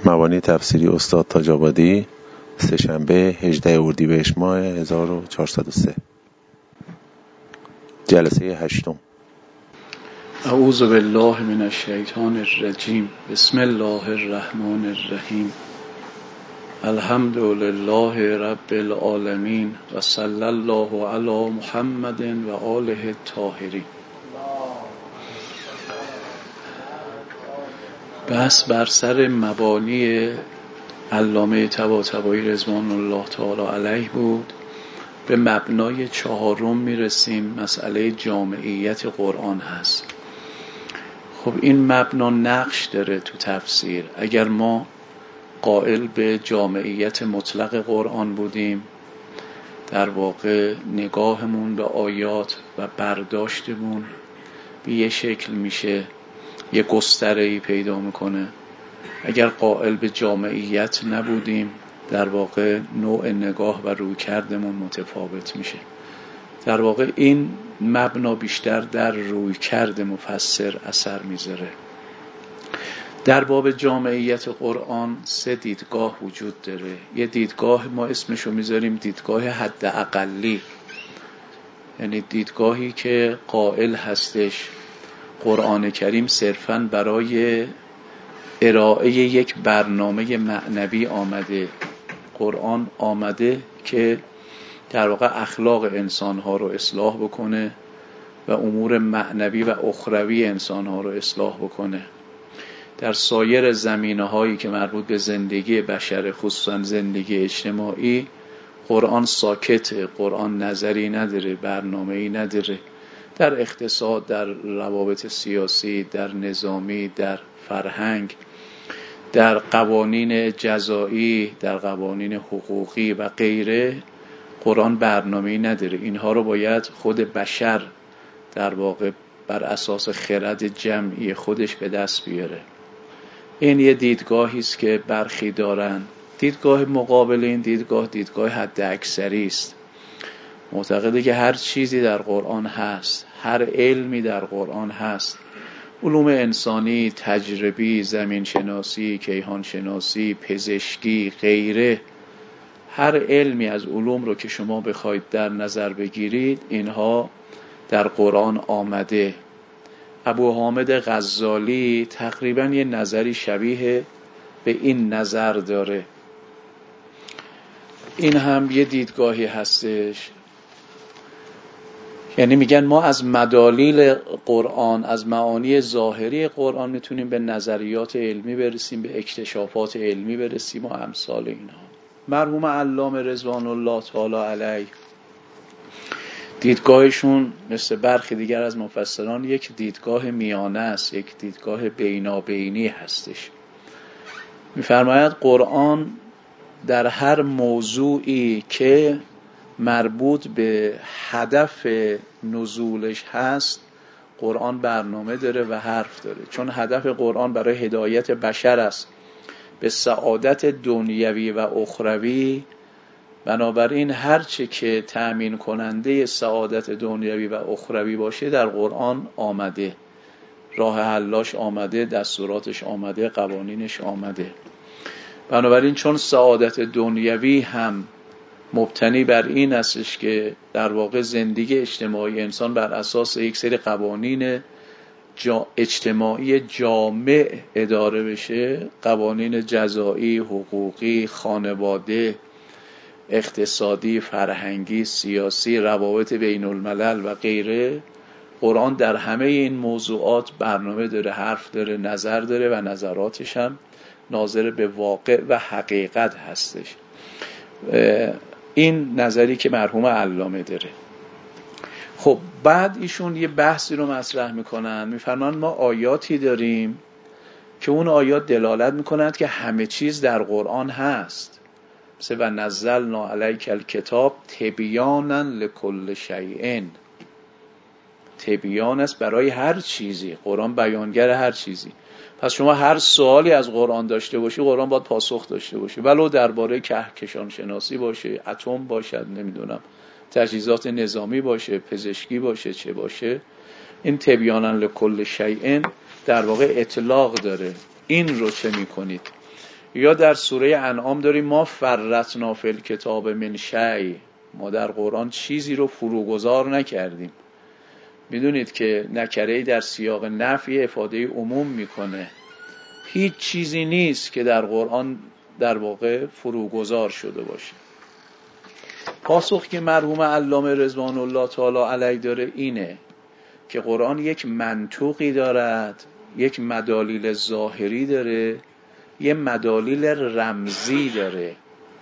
مبانی تفسیری استاد تاج‌آبادی، سه‌شنبه 18 اردیبهشت ماه 1403. جلسه 8. اعوذ بالله من الشیطان الرجیم. بسم الله الرحمن الرحیم. الحمد لله رب العالمین و صلی الله علی محمد و آله الطاهرین. بحث بر سر مبانی علامه طباطبایی رضوان الله تعالی علیه بود. به مبنای 4 میرسیم. مسئله جامعیت قرآن هست. خب این مبنا نقش داره تو تفسیر. اگر ما قائل به جامعیت مطلق قرآن بودیم، در واقع نگاهمون به آیات و برداشتمون به یه شکل میشه، یه گستره‌ای پیدا میکنه. اگر قائل به جامعیت نبودیم، در واقع نوع نگاه و رویکردمون متفاوت میشه. در واقع این مبنا بیشتر در رویکرد مفسر اثر میذاره. در باب جامعیت قرآن 3 دیدگاه وجود داره. یه دیدگاه ما اسمشو میذاریم دیدگاه حد اقلی، یعنی دیدگاهی که قائل هستش قرآن کریم صرفاً برای ارائه یک برنامه معنوی آمده. قرآن آمده که در واقع اخلاق انسانها رو اصلاح بکنه و امور معنوی و اخروی انسانها رو اصلاح بکنه. در سایر زمینه‌هایی که مربوط به زندگی بشر، خصوصا زندگی اجتماعی، قرآن ساکته. قرآن نظری نداره، برنامه‌ای نداره. در اقتصاد، در روابط سیاسی، در نظامی، در فرهنگ، در قوانین جزایی، در قوانین حقوقی و غیره، قرآن برنامه‌ای نداره. اینها رو باید خود بشر در واقع بر اساس خرد جمعی خودش به دست بیاره. این یه دیدگاهی است که برخی دارن. دیدگاه مقابل این دیدگاه حد اکثری است. معتقده که هر چیزی در قرآن هست، هر علمی در قرآن هست، علوم انسانی، تجربی، زمین شناسی، کیهان شناسی، پزشکی، غیره، هر علمی از علوم رو که شما بخواید در نظر بگیرید، اینها در قرآن آمده. ابو حامد غزالی تقریبا یه نظری شبیه به این نظر داره. این هم یه دیدگاهی هستش. یعنی میگن ما از مدالیل قرآن، از معانی ظاهری قرآن میتونیم به نظریات علمی برسیم، به اکتشافات علمی برسیم و امثال اینها. مرحوم علامه رضوان الله تعالی علیه دیدگاهشون مثل برخی دیگر از مفسران یک دیدگاه میانه است، یک دیدگاه بینابینی هستش. میفرماید قرآن در هر موضوعی که مربوط به هدف نزولش هست، قرآن برنامه داره و حرف داره. چون هدف قرآن برای هدایت بشر است به سعادت دنیوی و اخروی، بنابراین هرچه که تأمین کننده سعادت دنیوی و اخروی باشه در قرآن آمده. راه حلاش آمده، دستوراتش آمده، قوانینش آمده. بنابراین چون سعادت دنیوی هم مبتنی بر این استش که در واقع زندگی اجتماعی انسان بر اساس یک سری قوانین اجتماعی جامع اداره بشه، قوانین جزایی، حقوقی، خانواده، اقتصادی، فرهنگی، سیاسی، روابط بین الملل و غیره، قرآن در همه این موضوعات برنامه داره، حرف داره، نظر داره و نظراتش هم ناظر به واقع و حقیقت هستش. این نظری که مرحوم علامه داره. خب بعد ایشون یه بحثی رو مطرح میکنن. میفرمان ما آیاتی داریم که اون آیات دلالت میکنند که همه چیز در قرآن هست. مثل و نزلنا علیک الکتاب تبیانا لکل شیء. تبیان است برای هر چیزی. قرآن بیانگر هر چیزی. پس شما هر سوالی از قرآن داشته باشی، قرآن باید پاسخ داشته باشه. ولو درباره کهکشان شناسی باشه، اتم باشد، نمیدونم تجهیزات نظامی باشه، پزشکی باشه، چه باشه، این تبیانا لکل شیء در واقع اطلاق داره. این رو چه میکنید؟ یا در سوره انعام داریم ما فرطنا فی الکتاب من شیء، ما در قرآن چیزی رو فروگذار نکردیم. میدونید که نکره در سیاق نفی افاده عموم میکنه، هیچ چیزی نیست که در قرآن در واقع فروگذار شده باشه. پاسخ که مرحوم علامه رضوان الله تعالی علیه داره اینه که قرآن یک منطوقی دارد، یک مدالیل ظاهری داره، یک مدالیل رمزی داره.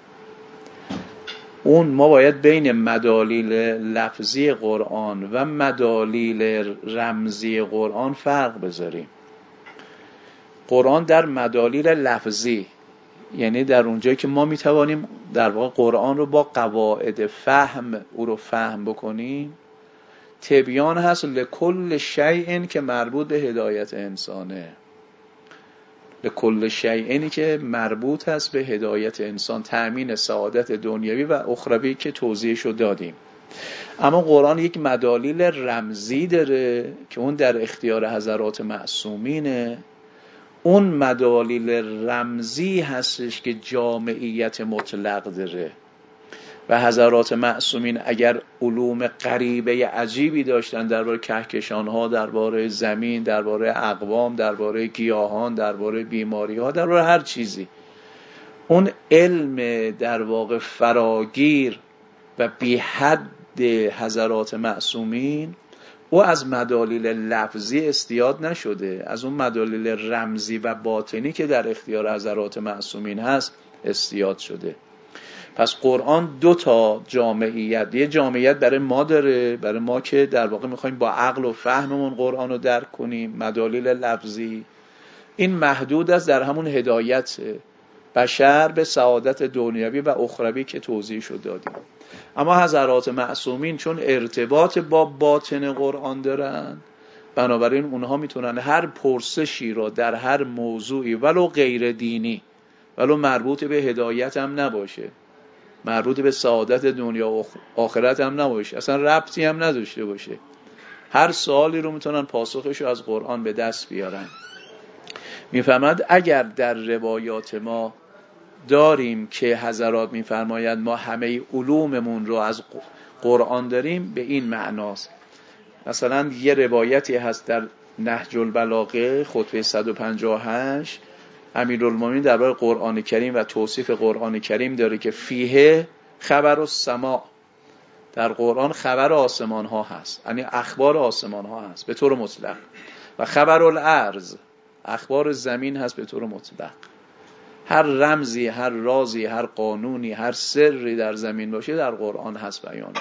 ما باید بین مدالیل لفظی قرآن و مدالیل رمزی قرآن فرق بذاریم. قرآن در مدالیل لفظی، یعنی در اونجایی که ما میتوانیم در واقع قرآن رو با قواعد فهم او رو فهم بکنیم، تبیان هست لکل شیء که مربوط به هدایت انسانه، لکل شیء که مربوط هست به هدایت انسان، تأمین سعادت دنیوی و اخروی که توضیحشو دادیم. اما قرآن یک مدالیل رمزی داره که اون در اختیار حضرات معصومینه. اون مدالیل رمزی هستش که جامعیت مطلق داره و حضرات معصومین اگر علوم غریبه عجیبی داشتن درباره کهکشان‌ها، درباره زمین، درباره اقوام، درباره گیاهان، درباره بیماری‌ها، درباره هر چیزی، اون علم در واقع فراگیر و بی حد حضرات معصومین او از مدالیل لفظی استیاد نشده، از اون مدالیل رمزی و باطنی که در اختیار حضرات معصومین هست استیاد شده. پس قرآن دو تا جامعیت، یه جامعیت برای ما داره، برای ما که در واقع میخوایم با عقل و فهممون قرآن رو درک کنیم، مدالیل لفظی، این محدود است در همون هدایت بشر به سعادت دنیوی و اخروی که توضیح شد دادیم. اما حضرات معصومین چون ارتباط با باطن قرآن دارن، بنابراین اونها میتونن هر پرسشی را در هر موضوعی ولو غیر دینی، ولو مربوط به هدایت هم نباشه، مربوط به سعادت دنیا و آخرت هم نباشه، اصلا ربطی هم نداشته باشه، هر سوالی رو میتونن پاسخش رو از قرآن به دست بیارن. میفهمد اگر در روایات ما داریم که حضرات میفرماید ما همه علوممون رو از قرآن داریم، به این معناست. مثلا یه روایتی هست در نهج البلاغه خطبه 158 امیرالمومنین درباره قرآن کریم و توصیف قرآن کریم داره که فیه خبر السماء، در قرآن خبر آسمان ها هست، یعنی اخبار آسمان ها هست به طور مطلق، و خبر الارض، اخبار زمین هست به طور مطلق. هر رمزی، هر رازی، هر قانونی، هر سری در زمین باشه در قرآن هست بیانش.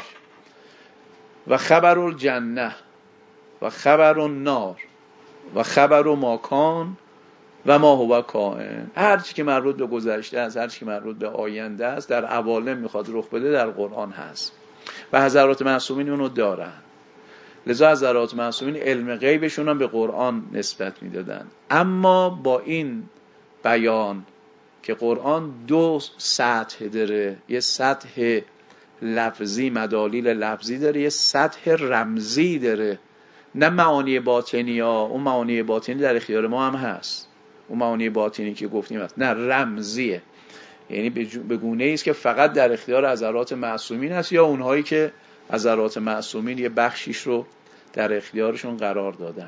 و خبر الجنه و خبر النار و خبر ماکان و ما هو کائن، هر چی که مربوط به گذشته است، هر چی که مربوط به آینده است، در عوالم میخواد رخ بده در قرآن هست و حضرات معصومین اونو دارن. لذا حضرات معصومین علم غیبشون هم به قرآن نسبت میدادن. اما با این بیان که قرآن دو سطح داره، یه سطح لفظی، مدالیل لفظی داره، یه سطح رمزی داره، نه معانی باطنی ها، اون معانی باطنی در اختیار ما هم هست، اون معانی باطنی که گفتیم هست، نه رمزیه، یعنی به گونه ایست که فقط در اختیار حضرات معصومین هست یا اونهایی که حضرات معصومین یه بخشیش رو در اختیارشون قرار دادن.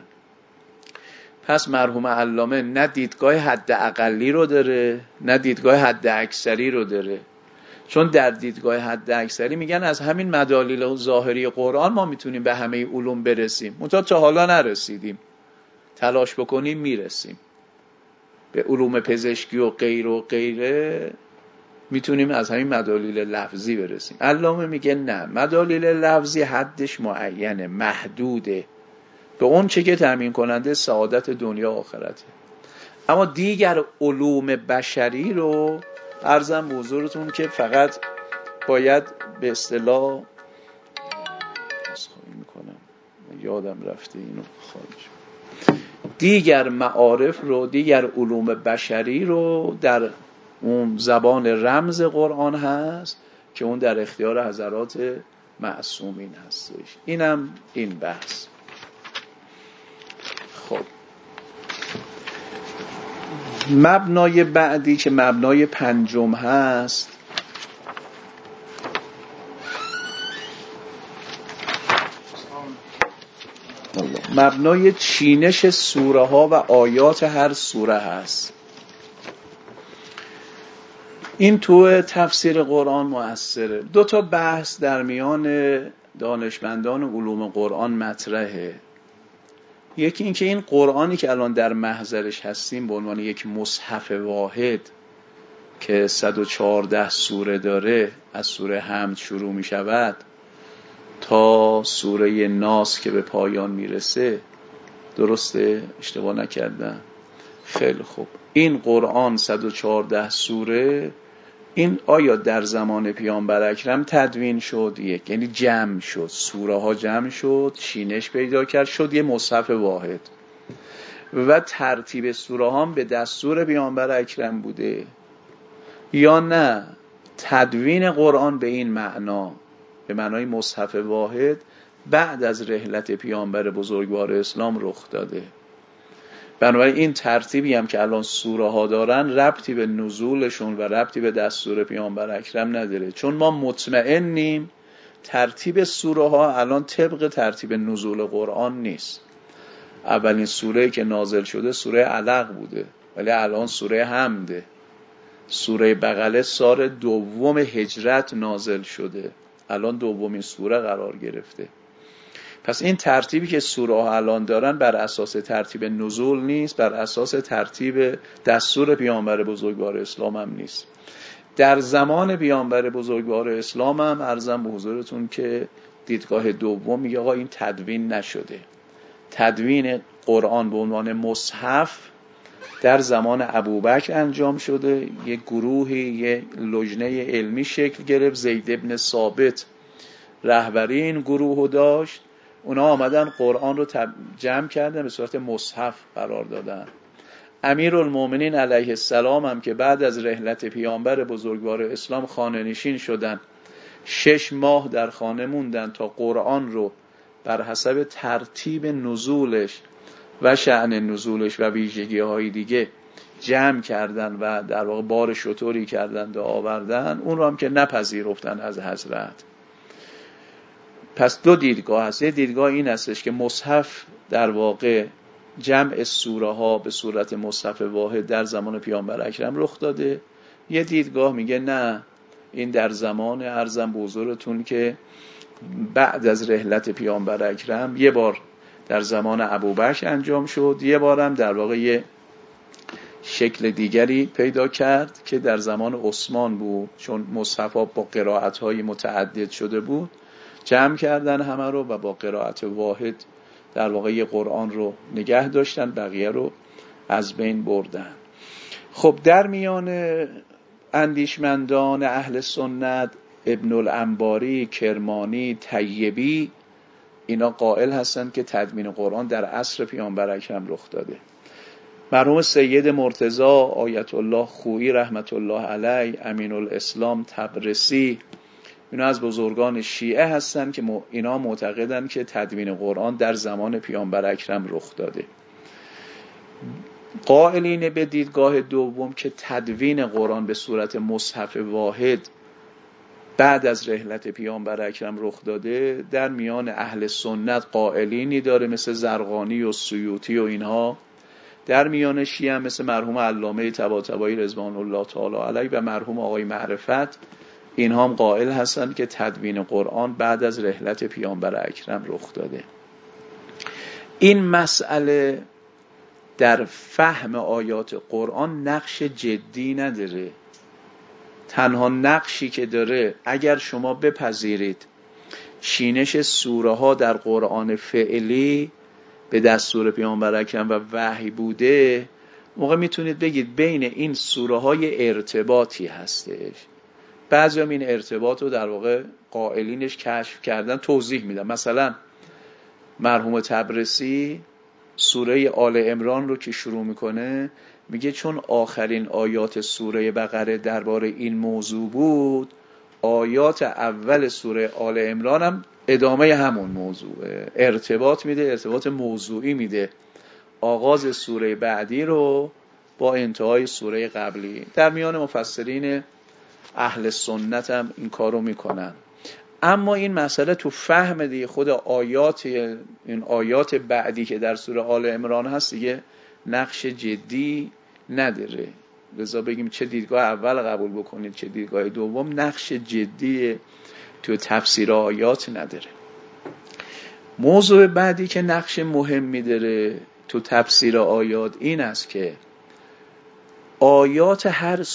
پس مرحوم علامه نه دیدگاه حد اقلی رو داره، نه دیدگاه حد اکثری رو داره. چون در دیدگاه حد اکثری میگن از همین مدالیل ظاهری قرآن ما میتونیم به همه علوم برسیم، منتها تا حالا نرسیدیم، تلاش بکنیم میرسیم به علوم پزشکی و غیر و غیره، میتونیم از همین مدالیل لفظی برسیم. علامه میگه نه، مدالیل لفظی حدش معینه، محدوده به اون چه که تامین کننده سعادت دنیا و آخرته. اما دیگر علوم بشری رو عرضم به حضورتون که فقط باید به اصطلاح یادم رفته اینو خارج، دیگر معارف رو، دیگر علوم بشری رو در اون زبان رمز قرآن هست که اون در اختیار حضرات معصومین هستش. اینم این بحث. خب مبنای بعدی که مبنای پنجم هست، مبنای چینش سوره ها و آیات هر سوره هست. این تو تفسیر قرآن مؤثره. 2 تا بحث در میان دانشمندان علوم قرآن مطرحه. یکی این که این قرآنی که الان در محضرش هستیم به عنوان یک مصحف واحد که 114 سوره داره، از سوره حمد شروع می شود تا سوره ناس که به پایان میرسه، درسته؟ اشتباه نکردم؟ خیلی خوب. این قرآن 114 سوره، این آیا در زمان پیامبر اکرم تدوین شد؟ یک، یعنی جمع شد، سوره ها جمع شد، چینش پیدا کرد، شد یه مصحف واحد و ترتیب سوره ها به دستور پیامبر اکرم بوده، یا نه تدوین قرآن به این معنا، به معنای مصحف واحد، بعد از رحلت پیامبر بزرگوار اسلام رخ داده؟ بنابراین این ترتیبی هم که الان سوره ها دارن ربطی به نزولشون و ربطی به دستور پیامبر اکرم نداره، چون ما مطمئنیم ترتیب سوره ها الان طبق ترتیب نزول قرآن نیست. اولین سوره که نازل شده سوره علق بوده، ولی الان سوره حمده. سوره بقره سال 2 هجرت نازل شده، الان 2مین سوره قرار گرفته. پس این ترتیبی که سوره ها الان دارن بر اساس ترتیب نزول نیست، بر اساس ترتیب دستور پیامبر بزرگوار اسلام هم نیست. در زمان پیامبر بزرگوار اسلام هم عرضم به حضورتون که دیدگاه دوم میگه آقا این تدوین نشده. تدوین قرآن به عنوان مصحف در زمان ابوبکر انجام شده. یک گروهی، یک لجنه علمی شکل گرفت، زید ابن ثابت رهبری این گروه داشت. اونا آمدن قرآن رو جمع کردن، به صورت مصحف قرار دادن. امیرالمومنین علیه السلام هم که بعد از رحلت پیامبر بزرگوار اسلام خانه نشین شدن، 6 ماه در خانه موندن تا قرآن رو بر حسب ترتیب نزولش و شأن نزولش و ویژگی‌های دیگه جمع کردن و در واقع بار شطوری کردن و آوردن. اون رو هم که نپذیرفتن از حضرت. پس 2 دیدگاه هست. یه دیدگاه این هستش که مصحف در واقع جمع سوره ها به صورت مصحف واحد در زمان پیامبر اکرم رخ داده. یه دیدگاه میگه نه، این در زمان عرضم به حضورتون که بعد از رحلت پیامبر اکرم یه بار در زمان ابوبکر انجام شد، یه بارم در واقع یه شکل دیگری پیدا کرد که در زمان عثمان بود، چون مصحف ها با قرائت های متعدد شده بود، جمع کردن همه رو و با قرائت واحد در واقع یه قرآن رو نگه داشتن، بقیه رو از بین بردن. خب در میان اندیشمندان اهل سنت ابن الانباری، کرمانی، طیبی، اینا قائل هستند که تدوین قرآن در عصر پیامبر اکرم رخ داده. مرحوم سید مرتضی آیت الله خویی رحمت الله علیه، امین الاسلام طبرسی، اینا از بزرگان شیعه هستن که اینا معتقدن که تدوین قرآن در زمان پیامبر اکرم رخ داده. قائلین به دیدگاه دوم که تدوین قرآن به صورت مصحف واحد بعد از رحلت پیامبر اکرم رخ داده، در میان اهل سنت قائلینی داره مثل زرقانی و سیوطی و اینها. در میان شیعه مثل مرحوم علامه طباطبایی رضوان الله تعالی علیه و مرحوم آقای معرفت، اینها هم قائل هستند که تدوین قرآن بعد از رحلت پیامبر اکرم رخ داده. این مسئله در فهم آیات قرآن نقش جدی نداره. تنها نقشی که داره، اگر شما بپذیرید چینش سوره ها در قرآن فعلی به دستور پیامبر اکرم و وحی بوده، موقع میتونید بگید بین این سوره های ارتباطی هستش. بعضی هم این ارتباط رو در واقع قائلینش کشف کردن، توضیح میدن. مثلا مرحوم طبرسی سوره آل عمران رو که شروع میکنه میگه چون آخرین آیات سوره بقره درباره این موضوع بود، آیات اول سوره آل عمران هم ادامه همون موضوعه، ارتباط میده، ارتباط موضوعی میده. آغاز سوره بعدی رو با انتهای سوره قبلی. در میان مفسرین اهل سنت هم این کارو میکنن. اما این مسئله تو فهم دیگه خود این آیات بعدی که در سوره آل عمران هست دیگه نقش جدی نداره. لذا بگیم چه دیدگاه اول قبول بکنید چه دیدگاه دوم، نقش جدی تو تفسیر آیات نداره. موضوع بعدی که نقش مهمی داره تو تفسیر آیات این است که آیات هر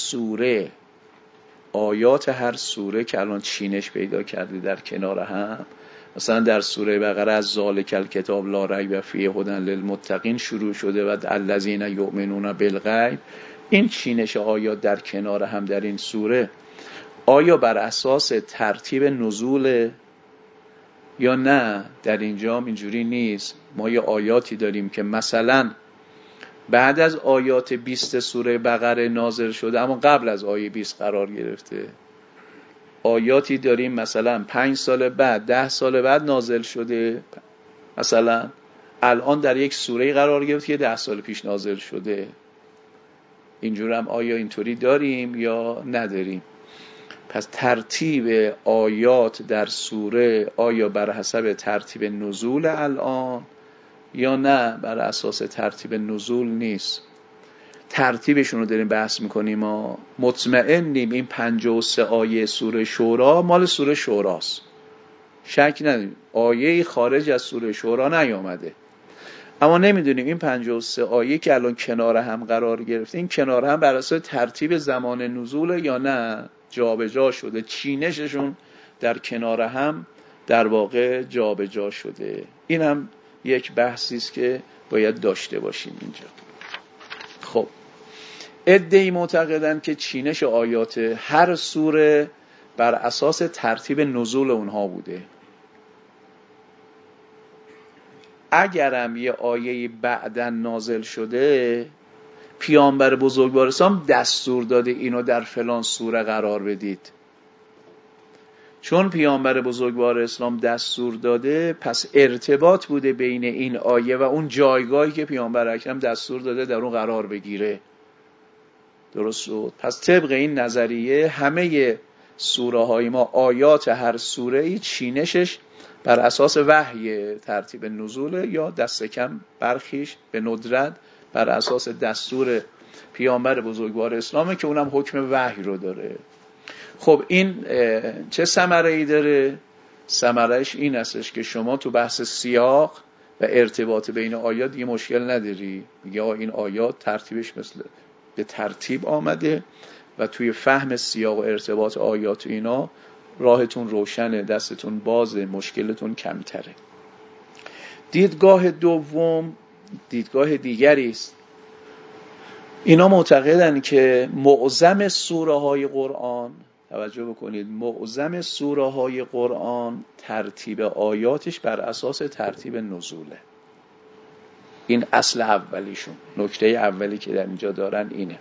سوره که الان چینش پیدا کرده در کنار هم، مثلا در سوره بقره از ذالک الکتاب لا ریب فیه هدی للمتقین شروع شده و الذین یؤمنون بالغیب. این چینش آیات در کنار هم در این سوره آیا بر اساس ترتیب نزول یا نه؟ در اینجا اینجوری نیست. ما یه آیاتی داریم که مثلا بعد از آیات 20 سوره بقره نازل شده اما قبل از آیه 20 قرار گرفته. آیاتی داریم مثلا 5 سال بعد 10 سال بعد نازل شده، مثلا الان در یک سوره قرار گرفت که 10 سال پیش نازل شده. اینجور هم آیا اینطوری داریم یا نداریم؟ پس ترتیب آیات در سوره آیا بر حسب ترتیب نزول الان یا نه بر اساس ترتیب نزول نیست؟ ترتیبشون رو داریم بحث میکنیم. ما مطمئنیم این 53 آیه سوره شورا مال سوره شوراست، شک نداریم آیه خارج از سوره شورا نیامده. اما نمیدونیم این 53 آیه که الان کنار هم قرار گرفته این کنار هم بر اساس ترتیب زمان نزول یا نه جابجا شده، چینششون در کنار هم در واقع جابجا شده. این هم یک بحثی است که باید داشته باشیم اینجا. خب عده‌ای معتقدن که چینش آیات هر سوره بر اساس ترتیب نزول اونها بوده. اگرم یه آیه بعدن نازل شده پیامبر بزرگوار اسلام دستور داده اینو در فلان سوره قرار بدید. چون پیامبر بزرگوار اسلام دستور داده پس ارتباط بوده بین این آیه و اون جایگاهی که پیامبر اکرم دستور داده در اون قرار بگیره. درست شد؟ پس طبق این نظریه همه سوره های ما آیات هر سوره ای چینشش بر اساس وحی ترتیب نزول یا دست کم برخیش به ندرت بر اساس دستور پیامبر بزرگوار اسلامه که اونم حکم وحی رو داره. خب این چه ثمره‌ای داره؟ ثمرهش این استش که شما تو بحث سیاق و ارتباط بین آیات یه مشکل نداری. میگه این آیات ترتیبش مثل به ترتیب آمده و توی فهم سیاق و ارتباط آیات و اینا راهتون روشنه، دستتون بازه، مشکلتون کمتره. دیدگاه دوم دیدگاه دیگری است. اینا معتقدن که معظم سوره های قرآن، توجه بکنید، معظم سوره های قرآن ترتیب آیاتش بر اساس ترتیب نزوله. این اصل اولیشون، نکته اولی که در اینجا دارن اینه.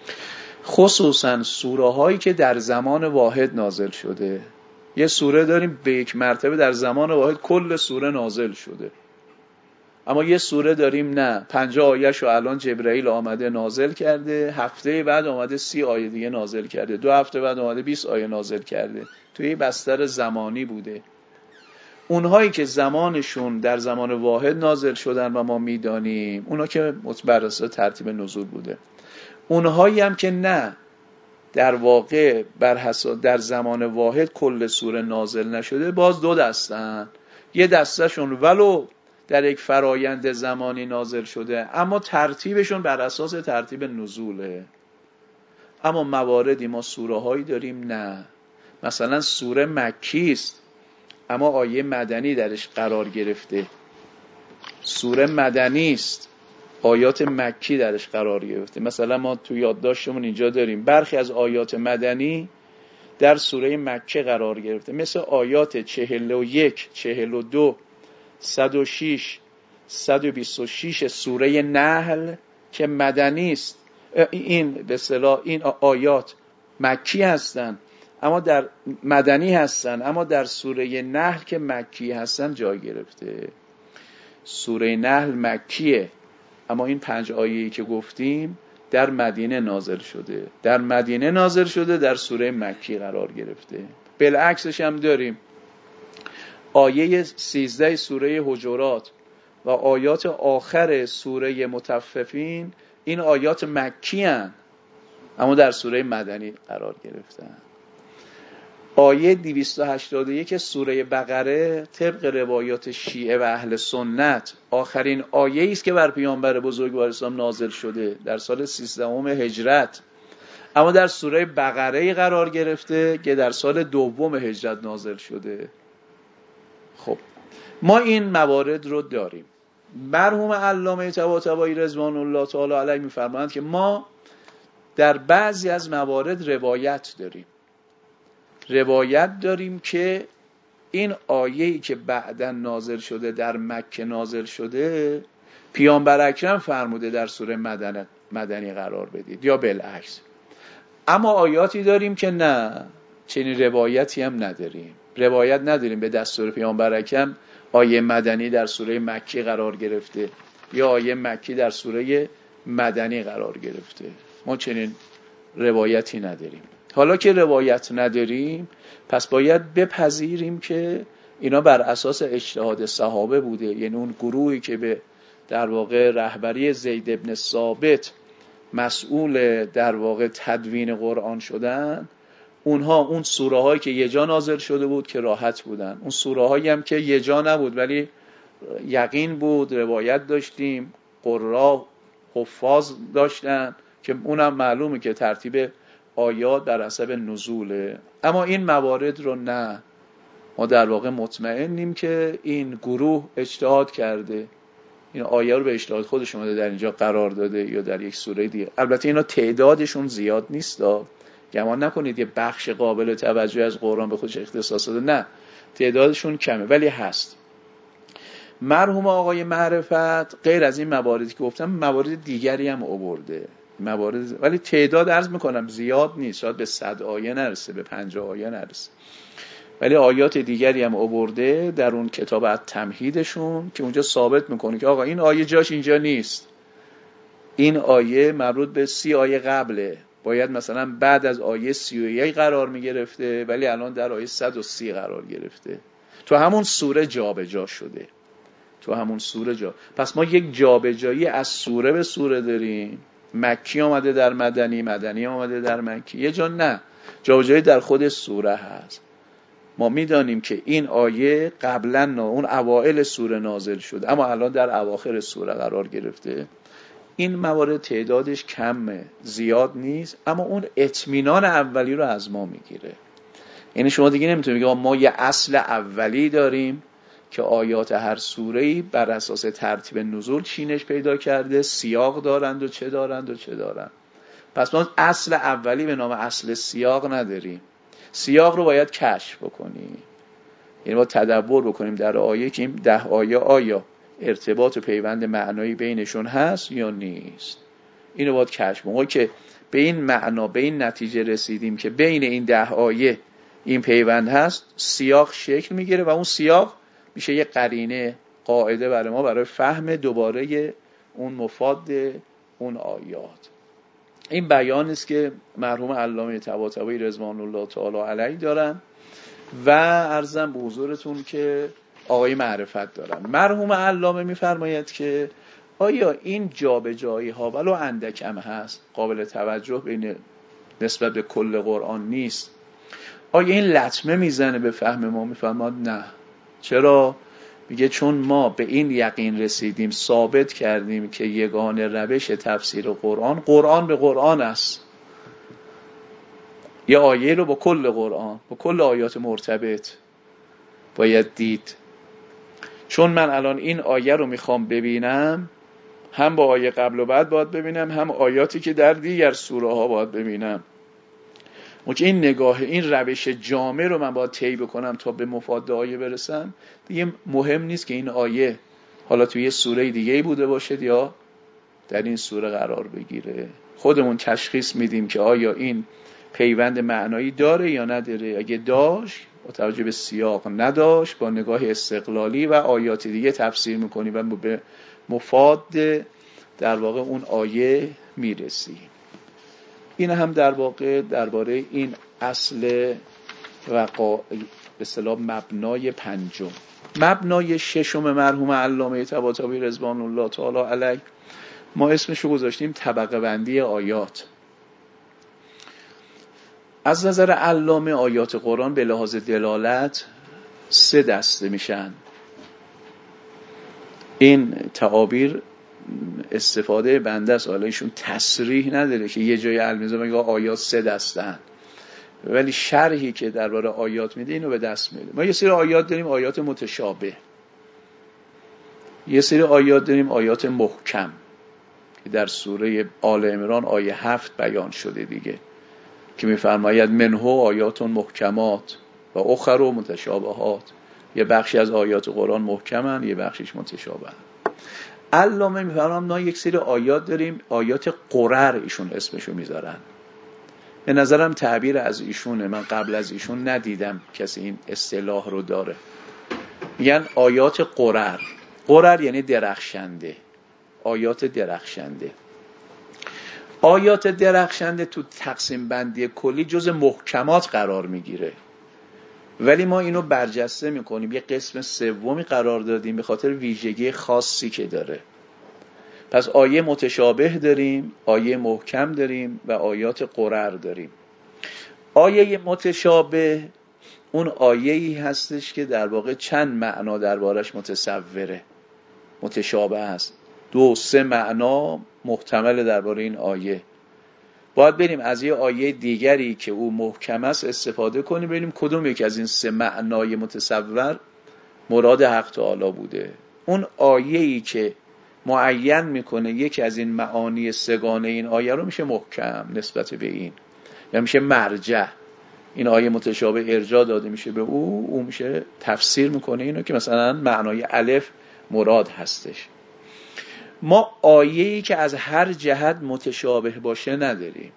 خصوصا سوره هایی که در زمان واحد نازل شده. یه سوره داریم به یک مرتبه در زمان واحد کل سوره نازل شده، اما یه سوره داریم نه 50 آیه‌شو الان جبرئیل آمده نازل کرده، هفته بعد آمده 30 آیه دیگه نازل کرده، 2 هفته بعد آمده 20 آیه نازل کرده. توی بستر زمانی بوده. اونهایی که زمانشون در زمان واحد نازل شدن و ما میدانیم اونا که بر اساس ترتیب نزول بوده. اونهایی هم که نه در واقع در زمان واحد کل سوره نازل نشده، باز دو دستن. یه دستشون ولو در یک فرایند زمانی نازل شده اما ترتیبشون بر اساس ترتیب نزوله. اما مواردی ما سوره هایی داریم نه، مثلا سوره مکی است اما آیه مدنی درش قرار گرفته. سوره مدنی است آیات مکی درش قرار گرفته. مثلا ما تو یادداشتمون اینجا داریم برخی از آیات مدنی در سوره مکه قرار گرفته، مثل آیات 41 42 106 126 سوره نحل که مدنی است. این به اصطلاح این آیات مکی هستن اما در مدنی هستن، اما در سوره نحل که مکی هستن جای گرفته. سوره نحل مکیه اما این 5 آیه‌ای که گفتیم در مدینه نازل شده. در مدینه نازل شده، در سوره مکی قرار گرفته. بالعکسش هم داریم. آیه 13 سوره حجرات و آیات آخر سوره مطففین این آیات مکی هستند، اما در سوره مدنی قرار گرفتن. آیه 281 سوره بقره طبق روایات شیعه و اهل سنت آخرین آیه است که بر پیامبر بزرگوار اسلام نازل شده در سال 13 هجرت، اما در سوره بقره قرار گرفته که در سال 2 هجرت نازل شده. خب ما این موارد رو داریم. مرحوم علامه طباطبایی رضوان الله تعالی علیه می‌فرمایند که ما در بعضی از موارد روایت داریم که این آیه‌ای که بعداً نازل شده در مکه نازل شده پیامبر اکرم فرموده در سوره مدنی قرار بدید یا بالعکس. اما آیاتی داریم که نه، چنین روایتی هم نداریم. روایت نداریم به دستور پیامبر اکرم آیه مدنی در سوره مکی قرار گرفته یا آیه مکی در سوره مدنی قرار گرفته. ما چنین روایتی نداریم. حالا که روایت نداریم پس باید بپذیریم که اینا بر اساس اجتهاد صحابه بوده، یعنی اون گروهی که به در واقع رهبری زید ابن ثابت مسئول در واقع تدوین قرآن شدن، اونها اون سوره هایی که یه جا نازل شده بود که راحت بودن، اون سوره هایی هم که یه جا نبود ولی یقین بود، روایت داشتیم، قرا حفاظ داشتن که اونم معلومه که ترتیب آیات در حسب نزوله. اما این موارد رو نه، ما در واقع مطمئنیم که این گروه اجتهاد کرده، این آیه رو به اجتهاد خودش اومده در اینجا قرار داده یا در یک سوره دیگه. البته اینا تعدادشون زیاد نیست، گمان نکنید یه بخش قابل توجه از قرآن به خودش اختصاص داده، نه، تعدادشون کمه ولی هست. مرحوم آقای معرفت غیر از این مواردی که گفتم موارد دیگری هم آورده، ولی تعداد عرض میکنم زیاد نیست، شاید به 100 آیه نرسه، به 50 آیه نرسه، ولی آیات دیگری هم آورده در اون کتاب التمهیدشون که اونجا ثابت میکنه که آقا این آیه جاش اینجا نیست، این آیه مربوط به 30 آیه قبله، باید مثلا بعد از آیه 31 قرار میگرفته ولی الان در آیه 130 قرار گرفته، تو همون سوره جابجا شده، پس ما یک جابجایی از سوره به سوره داریم. مکی آمده در مدنی، مدنی آمده در مکی، یه جا نه، جابجایی در خود سوره هست. ما میدانیم که این آیه قبلا اون اوائل سوره نازل شد اما الان در اواخر سوره قرار گرفته. این موارد تعدادش کمه، زیاد نیست، اما اون اطمینان اولی رو از ما میگیره. یعنی شما دیگه نمیتونید بگید ما یه اصل اولی داریم که آیات هر سوره‌ای بر اساس ترتیب نزول چینش پیدا کرده، سیاق دارند و چه دارند. پس ما اصل اولی به نام اصل سیاق نداریم. سیاق رو باید کشف بکنیم، یعنی باید تدبر بکنیم در آیه که این 10 آیه آیا ارتباط و پیوند معنایی بینشون هست یا نیست. اینو باید کشف کنیم. که به این معنا، به این نتیجه رسیدیم که بین این 10 آیه این پیوند هست، سیاق شکل میگیره و اون سیاق میشه یه قرینه، قاعده برای ما برای فهم دوباره اون مفاد اون آیات. این بیان است که مرحوم علامه طباطبایی رضوان الله تعالی علیه دارن و عرضم به حضورتون که آقای معرفت دارن. مرحوم علامه میفرماید که آیا این جابجایی ها ولو اندک هم هست، قابل توجه بین نسبت به کل قرآن نیست، آیا این لطمه میزنه به فهم ما؟ میفرماد نه. چرا؟ میگه چون ما به این یقین رسیدیم، ثابت کردیم که یگانه روش تفسیر قرآن به قرآن است. یه آیه رو با کل قرآن، با کل آیات مرتبط باید دید. چون من الان این آیه رو میخوام ببینم، هم با آیه قبل و بعد باید ببینم، هم آیاتی که در دیگر سوره ها باید ببینم. که این نگاه، این روش جامع رو من باید طی بکنم تا به مفاد آیه برسم. دیگه مهم نیست که این آیه حالا توی یه سوره دیگه‌ای بوده باشه یا در این سوره قرار بگیره. خودمون تشخیص میدیم که آیا این پیوند معنایی داره یا نداره. اگه داشت با توجه به سیاق، نداشت با نگاه استقلالی و آیات دیگه تفسیر میکنیم و به مفاد در واقع اون آیه میرسیم. این هم در واقع درباره این اصل به اصطلاح مبنای پنجم. مبنای ششم مرحوم علامه طباطبایی رضوان الله تعالی علیه ما اسمشو گذاشتیم طبقه بندی آیات. از نظر علامه آیات قرآن به لحاظ دلالت 3 دسته میشن. این تعابیر استفاده بنده است، حالا ایشون تصریح نداره که یه جای علمیزه میگه آیات 3 دستن، ولی شرحی که درباره آیات میده اینو به دست میده. ما یه سری آیات داریم آیات متشابه، یه سری آیات داریم آیات محکم که در سوره آل عمران آیه 7 بیان شده دیگه، که میفرماید منه آیات محکمات و اخر متشابهات. یه بخشی از آیات قرآن محکمن، یه بخشیش متشابهن. علامه میفرماید ما یک سری آیات داریم آیات قرر، ایشون اسمشو میذارن. به نظرم تعبیر از ایشونه، من قبل از ایشون ندیدم کسی این اصطلاح رو داره. میگن آیات قرر. قرر یعنی درخشنده، آیات درخشنده. آیات درخشنده تو تقسیم بندی کلی جز محکمات قرار میگیره، ولی ما اینو برجسته میکنیم یه قسم سومی قرار دادیم به خاطر ویژگی خاصی که داره. پس آیه متشابه داریم، آیه محکم داریم و آیات قرر داریم. آیه متشابه اون آیه‌ای هستش که در واقع چند معنا دربارش متصوره، متشابه است، 2-3 معنا محتمل درباره این آیه. باید بریم از یه آیه دیگری که او محکم است استفاده کنیم، ببینیم کدوم یک از این 3 معنای متصور مراد حق تعالی بوده. اون آیه‌ای که معین میکنه یکی از این معانی سگانه این آیه رو میشه محکم نسبت به این، یا میشه مرجع. این آیه متشابه ارجاع داده میشه به او میشه تفسیر میکنه اینو که مثلا معنای الف مراد هستش. ما آیه‌ای که از هر جهت متشابه باشه نداریم،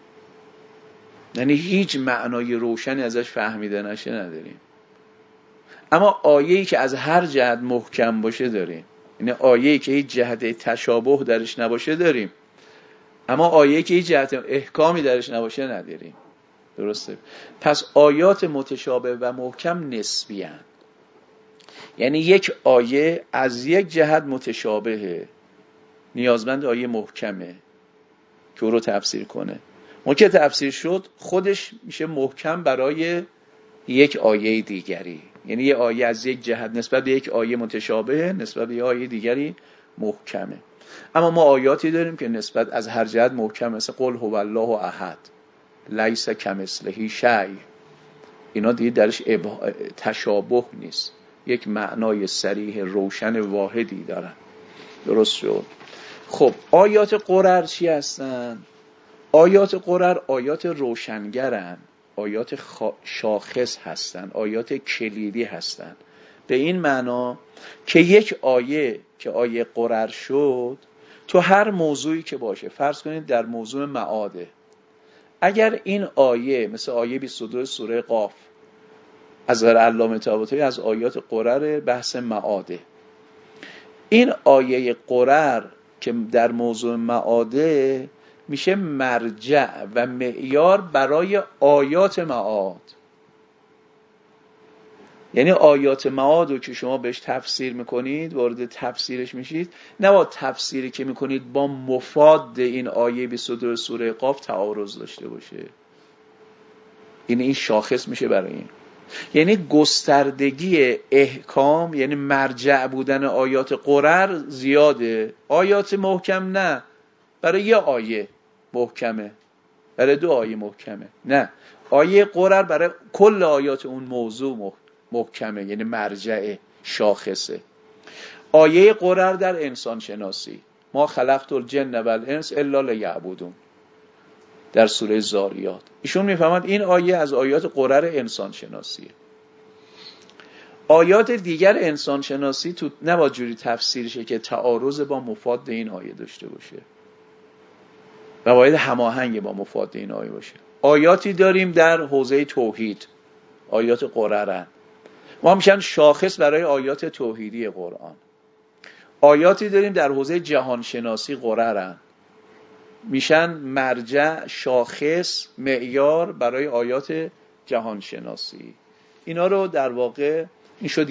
یعنی هیچ معنای روشنی ازش فهمیده نشه نداریم. اما آیه‌ای که از هر جهت محکم باشه داریم، یعنی آیه‌ای که هیچ جهت تشابه درش نباشه داریم، اما آیه‌ای که هیچ جهت احکامی درش نباشه نداریم. درسته؟ پس آیات متشابه و محکم نسبی هستند. یعنی یک آیه از یک جهت متشابهه، نیازمند آیه محکمه که او رو تفسیر کنه. اون که تفسیر شد خودش میشه محکم برای یک آیه دیگری. یعنی یه آیه از یک جهت نسبت به یک آیه متشابه، نسبت به یک آیه دیگری محکمه. اما ما آیاتی داریم که نسبت از هر جهت محکم، مثل قل هو الله احد لیس کمثله شیء. اینا دیگه درش تشابه نیست، یک معنای صریح روشن واحدی دارن. درست شد؟ خب آیات قرر چی هستن؟ آیات قرر آیات روشنگرن، آیات شاخص هستن، آیات کلیدی هستن. به این معنا که یک آیه که آیه قرر شد تو هر موضوعی که باشه، فرض کنید در موضوع معاده، اگر این آیه مثل آیه 22 سوره قاف از نظر علامه طباطبایی از آیات قرر بحث معاده، این آیه قرر که در موضوع معاده میشه مرجع و معیار برای آیات معاد. یعنی آیات معاد رو که شما بهش تفسیر میکنید، وارد تفسیرش میشید، نه با تفسیری که میکنید با مفاد این آیه 22 سوره قاف تعارض داشته باشه. این شاخص میشه برای این. یعنی گستردگی احکام، یعنی مرجع بودن آیات قرر زیاده، آیات محکم نه. برای یه آیه محکمه، برای 2 آیه محکمه. نه، آیه قرر برای کل آیات اون موضوع محکمه، یعنی مرجع شاخصه. آیه قرر در انسان شناسی، ما خلقت الجن و الانس الا لیعبدون، در سوره زاریات ایشون میفهمند این آیه از آیات قرر انسان شناسیه. آیات دیگر انسان شناسی تو نباید جوری تفسیرشه که تعارض با مفاد این آیه داشته باشه و باید هماهنگ با مفاد این آیه باشه. آیاتی داریم در حوزه توحید، آیات قررن، ما میشن شاخص برای آیات توحیدی قرآن. آیاتی داریم در حوزه جهانشناسی قررن، میشن مرجع، شاخص، معیار برای آیات جهانشناسی. اینا رو در واقع این شد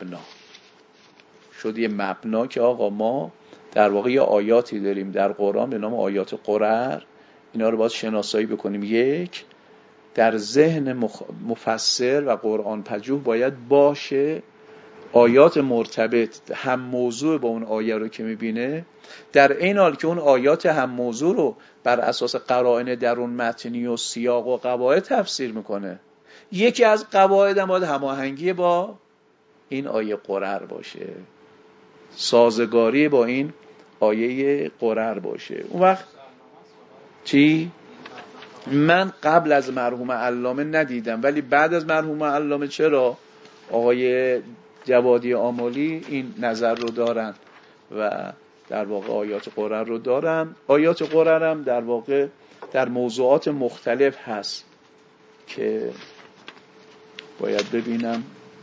یه مبنا که آقا ما در واقع یه آیاتی داریم در قرآن به نام آیات قرر، اینا رو باید شناسایی بکنیم. یک، در ذهن مفسر و قرآن پژوه باید باشه آیات مرتبط هم موضوع با اون آیه رو که میبینه، در این حال که اون آیات هم موضوع رو بر اساس قرائن درون متنی و سیاق و قواعد تفسیر میکنه. یکی از قواعد هم باید هماهنگی با این آیه قرر باشه، سازگاری با این آیه قرر باشه. اون وقت چی؟ من قبل از مرحوم علامه ندیدم، ولی بعد از مرحوم علامه چرا آقای جوادی آملی این نظر رو دارن و در واقع آیات قرر رو دارن. آیات قرر هم در واقع در موضوعات مختلف هست که باید ببینم.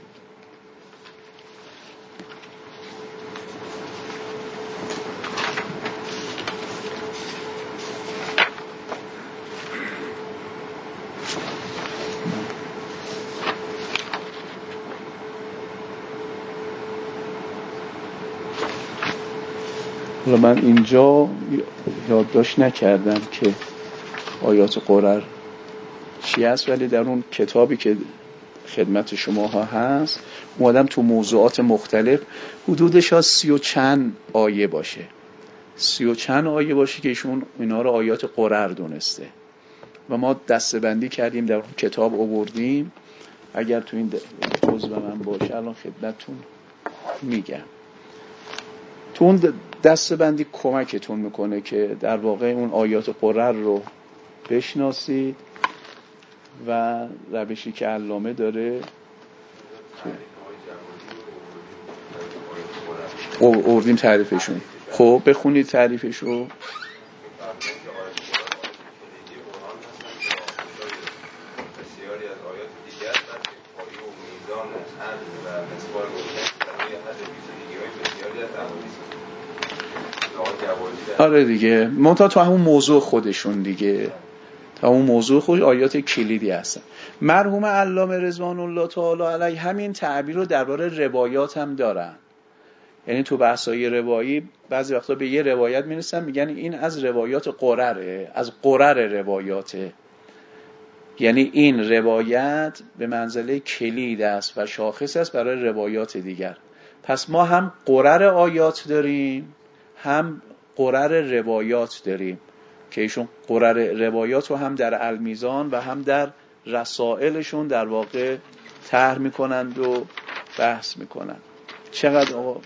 من اینجا یادداشت نکردم که آیات قرر چی هست، ولی در اون کتابی که خدمت شما ها هست اومدم تو موضوعات مختلف حدودش ها 30 و چند آیه باشه، 30 و چند آیه باشه که ایشون اینا رو آیات قرر دونسته و ما دسته‌بندی کردیم در اون کتاب آوردیم. اگر تو این جزء من باشه الان خدمتتون میگم. تو اون دسته‌بندی کمکتون میکنه که در واقع اون آیات قرر رو بشناسید و روشی که علامه داره آوردیم تعریفشون. خب بخونید تعریفشو. آره دیگه، منتها تو همون موضوع خودشون دیگه، تا اون موضوع خود آیات کلیدی هستن. مرحوم علامه رضوان الله تعالی علیه همین تعبیر رو درباره روایات هم دارن. یعنی تو بحث‌های روایی بعضی وقتا به یه روایت میرسن میگن این از روایات قرره، از قرر روایاته. یعنی این روایت به منزله کلید است و شاخص است برای روایات دیگر. پس ما هم قرر آیات داریم هم قرر روایات داریم که ایشون قرر روایات رو هم در المیزان و هم در رسائلشون در واقع طرح میکنند و بحث میکنند. چقدر آقا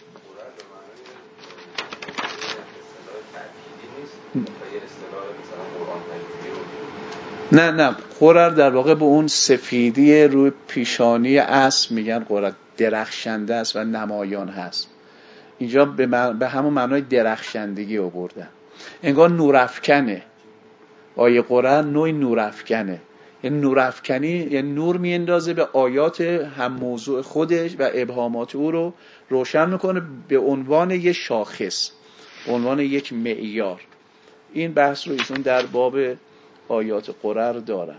نه قرر در واقع به اون سفیدی روی پیشانی اسب میگن قرر، درخشنده است و نمایان هست. اینجا به همون معنای درخشندگی آوردن، انگار نورافکنه. آیه قرآن نوع نورافکنه، یعنی نورافکنی یعنی نور میاندازه به آیات هم موضوع خودش و ابهامات او رو روشن میکنه به عنوان یک شاخص، به عنوان یک معیار. این بحث رو ایشون در باب آیات قرر دارن.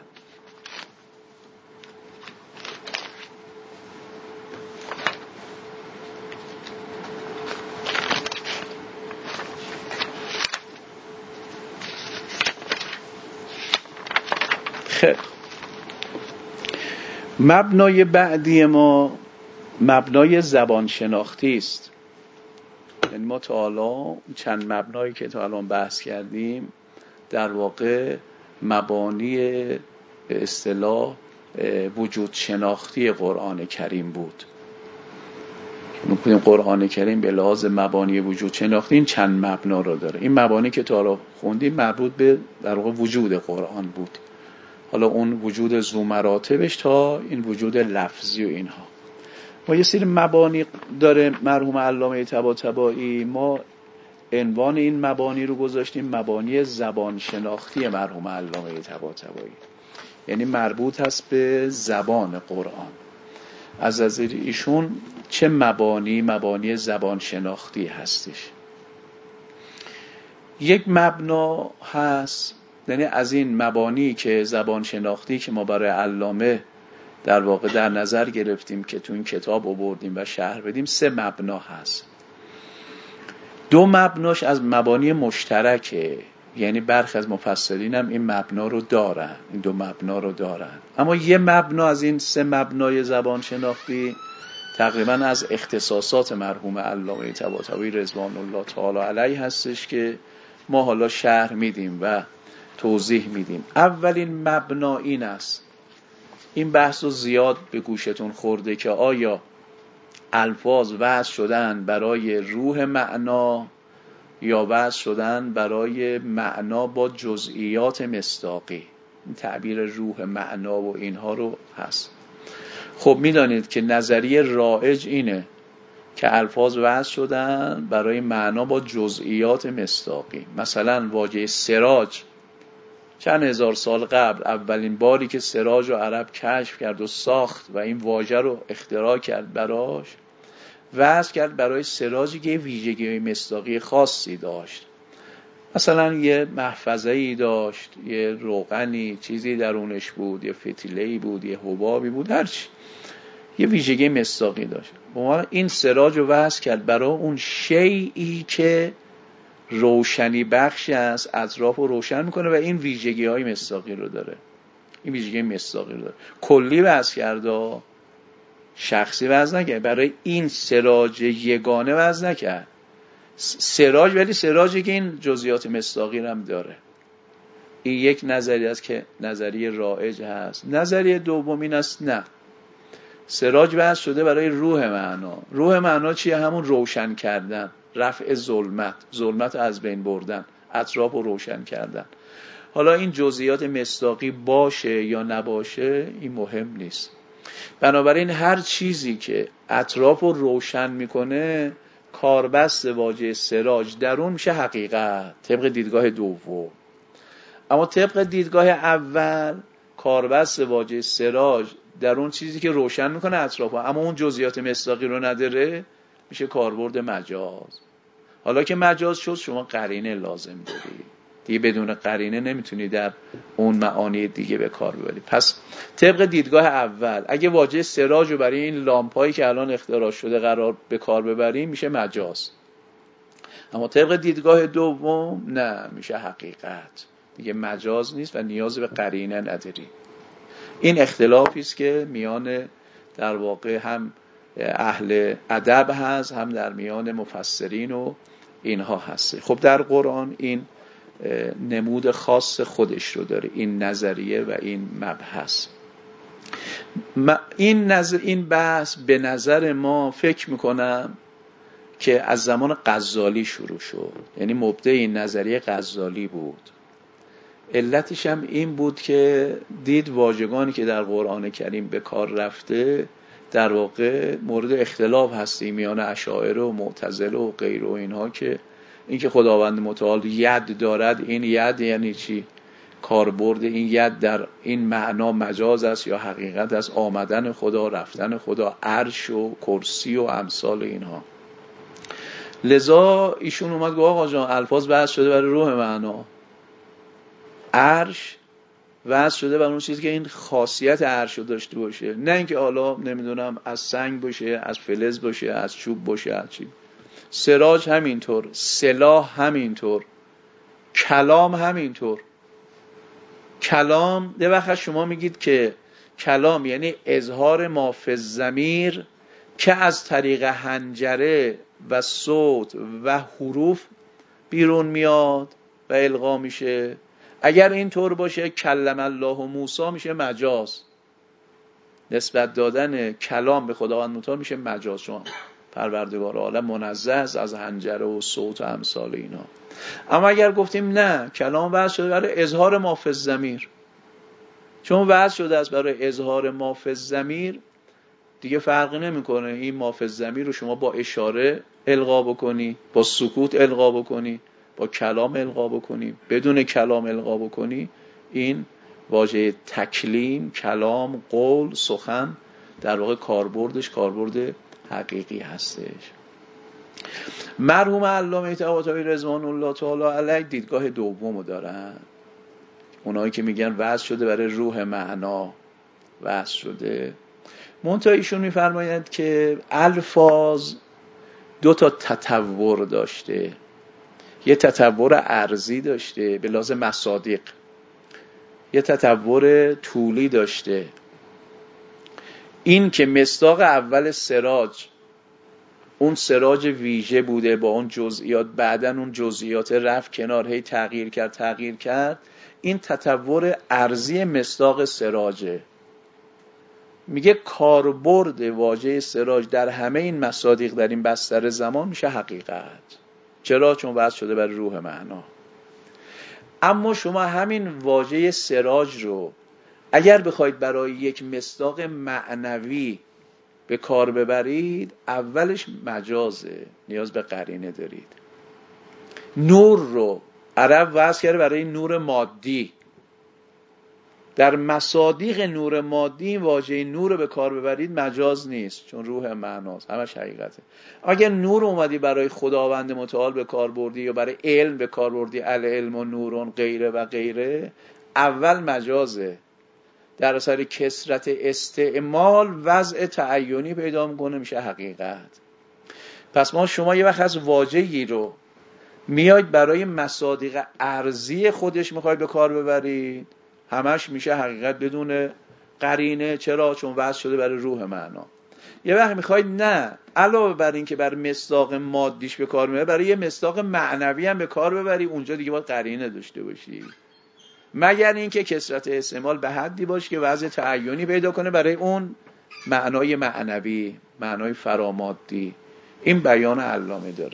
مبنای بعدی ما مبنای زبان شناختی است. یعنی ما تا حالا چند مبنایی که تا الان بحث کردیم در واقع مبانی به اصطلاح وجود شناختی قرآن کریم بود. می‌گیم قرآن کریم به لحاظ مبانی وجود شناختی این چند مبنا رو داره. این مبانی که تا حالا خوندیم مربوط به در واقع وجود قرآن بود. حالا اون وجود ذو مراتبش تا این وجود لفظی و اینها. ما یه سری مبانی داره مرحوم علامه طباطبایی، ما عنوان این مبانی رو گذاشتیم مبانی زبان شناختی مرحوم علامه طباطبایی، یعنی مربوط هست به زبان قرآن. از نظر ایشون چه مبانی زبان شناختی هستش. یک مبنا هست، یعنی از این مبانی که زبان شناختی که ما برای علامه در واقع در نظر گرفتیم که تو این کتاب آوردیم و شرح بدیم، 3 مبنا هست. 2 مبناش از مبانی مشترکه، یعنی برخی از مفسرین هم این مبنا رو دارن، این 2 مبنا رو دارن. اما یه مبنا از این 3 مبنای زبان شناختی تقریبا از اختصاصات مرحوم علامه طباطبایی رضوان الله تعالی علیه هستش که ما حالا شرح میدیم و توضیح میدیم. اولین مبنا این است، این بحث رو زیاد به گوشتون خورده که آیا الفاظ وضع شدن برای روح معنا یا وضع شدن برای معنا با جزئیات مصداقی. این تعبیر روح معنا و اینها رو هست. خب میدانید که نظریه رایج اینه که الفاظ وضع شدن برای معنا با جزئیات مصداقی. مثلا واژه سراج چند هزار سال قبل اولین باری که سراج رو عرب کشف کرد و ساخت و این واژه رو اختراع کرد براش، وضع کرد برای سراجی که ویژگی مصداقی خاصی داشت. مثلا یه محفظه‌ای داشت، یه روغنی چیزی درونش بود، یه فتیله‌ای بود، یه حبابی بود، هرچی یه ویژگی مصداقی داشت. این سراج رو وضع کرد برای اون شیئی که روشنی بخش است، اطراف رو روشن میکنه و این ویژگی های مصداقی رو داره. این ویژگی مصداقی رو داره. کلی وضع کرده، شخصی وضع نکرد. برای این سراج یگانه وضع نکرد. سراج، ولی سراجی که این جزئیات مصداقی رو هم داره. این یک نظریه است که نظریه رایج هست. نظریه دوم این است نه، سراج وضع شده برای روح معنا. روح معنا چیه؟ همون روشن کردن، رفع ظلمت از بین بردن، اطراف رو روشن کردن. حالا این جزئیات مصداقی باشه یا نباشه این مهم نیست. بنابراین هر چیزی که اطراف رو روشن میکنه، کاربست واژه سراج در اون میشه حقیقت طبق دیدگاه دوم. اما طبق دیدگاه اول کاربست واژه سراج در اون چیزی که روشن میکنه اطرافو، اما اون جزئیات مصداقی رو نداره، میشه کاربرد مجاز. حالا که مجاز شد شما قرینه لازم داری دیگه، بدون قرینه نمیتونی در اون معانی دیگه به کار ببری. پس طبق دیدگاه اول اگه واژه سراج رو برای این لامپایی که الان اختراع شده قرار به کار ببریم میشه مجاز. اما طبق دیدگاه دوم نه، میشه حقیقت دیگه، مجاز نیست و نیاز به قرینه نداری. این اختلافی است که میان در واقع هم اهل ادب هست، هم در میان مفسرین و اینها هست. خب در قرآن این نمود خاص خودش رو داره، این نظریه و این مبحث. این بحث به نظر ما فکر میکنم که از زمان غزالی شروع شد، یعنی مبدأ این نظریه غزالی بود. علتش هم این بود که دید واژگانی که در قرآن کریم به کار رفته در واقع مورد اختلاف هستی میان اشاعره و معتزله و غیر و اینها، که اینکه خداوند متعال ید دارد، این ید یعنی چی؟ کاربرد این ید در این معنا مجاز است یا حقیقت است؟ آمدن خدا، رفتن خدا، عرش و کرسی و امثال اینها. لذا ایشون اومد گفت آقا جان الفاظ بحث شده برای روح معنا، عرش وضع شده برای اون چیزی که این خاصیت عرش رو داشته باشه، نه اینکه حالا نمیدونم از سنگ باشه، از فلز باشه، از چوب باشه، از چی. سراج همینطور، سلاح همینطور، کلام همینطور. کلام یه وقت شما میگید که کلام یعنی اظهار ما فی الضمیر که از طریق حنجره و صوت و حروف بیرون میاد و القا میشه. اگر این طور باشه کلم الله موسی میشه مجاز، نسبت دادن کلام به خداوند متعال میشه مجاز، چون پروردگار عالم منزه است از حنجره و صوت و امثال اینا. اما اگر گفتیم نه، کلام وضع شده برای اظهار ما فی الضمیر، چون وضع شده است برای اظهار ما فی الضمیر، دیگه فرقی نمیکنه این ما فی الضمیر رو شما با اشاره القا بکنی، با سکوت القا بکنی، با کلام القا بکنی، بدون کلام القا بکنی، این واژه تکلیم، کلام، قول، سخن در واقع کاربردش کاربرد حقیقی هستش. مرحوم علامه طباطبایی رضوان الله تعالی علیه دیدگاه دومو دارن، اونایی که میگن وضع شده برای روح معنا وضع شده. منتها ایشون میفرمایند که الفاظ دو تا تطور داشته، یه تطور عرضی داشته به لحاظ مصادیق، یه تطور طولی داشته. این که مصداق اول سراج اون سراج ویژه بوده با اون جزئیات، بعدن اون جزئیات رفت کنار، هی تغییر کرد، این تطور عرضی مصداق سراجه. میگه کاربرد واژه سراج در همه این مصادیق در این بستر زمان میشه حقیقت. چرا؟ چون وضع شده بر روح معنا. اما شما همین واژه سراج رو اگر بخواید برای یک مصداق معنوی به کار ببرید، اولش مجازه، نیاز به قرینه دارید. نور رو عرب وضع کرده برای نور مادی. در مصادیق نور مادی واژه نور رو به کار ببرید مجاز نیست، چون روح معناست، همش حقیقته. اگر نور اومدی برای خداوند متعال به کار بردی یا برای علم به کار بردی، العلم و نورون غیره و غیره، اول مجازه، در اثر کثرت استعمال وضع تعینی پیدا میکنه، میشه حقیقت. پس شما یه وقت از واژه‌ای رو میاید برای مصادیق ارضی خودش میخواید به کار ببرید، همش میشه حقیقت بدون قرینه. چرا؟ چون وضع شده برای روح معنا. یه وقت میخواید نه، علاوه بر این که بر مصداق مادیش به کار میبری، برای یه مصداق معنوی هم به کار ببری، اونجا دیگه باید قرینه داشته باشی، مگر اینکه کثرت استعمال به حدی باشه که وضع تعینی پیدا کنه برای اون معنای معنوی، معنای فرامادی. این بیان علامه داره.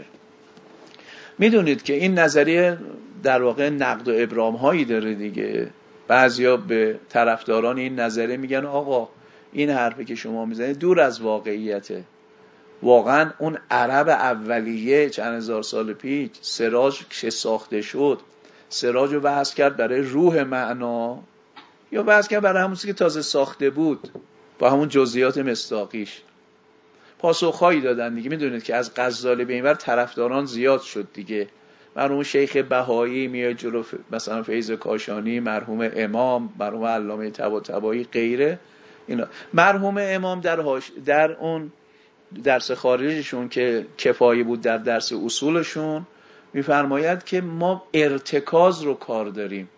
میدونید که این نظریه در واقع نقد و ابرام هایی داره دیگه. بعضیا به طرفداران این نظریه میگن آقا این حرفی که شما میزنید دور از واقعیته. واقعا اون عرب اولیه چند هزار سال پیش سراج که ساخته شد، سراج رو وضع کرد برای روح معنا یا وضع کرد برای همون چیزی که تازه ساخته بود با همون جزئیات مصداقیش؟ پاسخهایی دادن دیگه. میدونید که از غزالی به اینور طرفداران زیاد شد دیگه. مرحوم شیخ بهایی میاد جلو، مثلا فیض کاشانی، مرحوم امام، مرحوم علامه طباطبایی غیره. اینا مرحوم امام در اون درس خارجشون که کفایه بود در درس اصولشون میفرماید که ما ارتکاز رو کار داریم.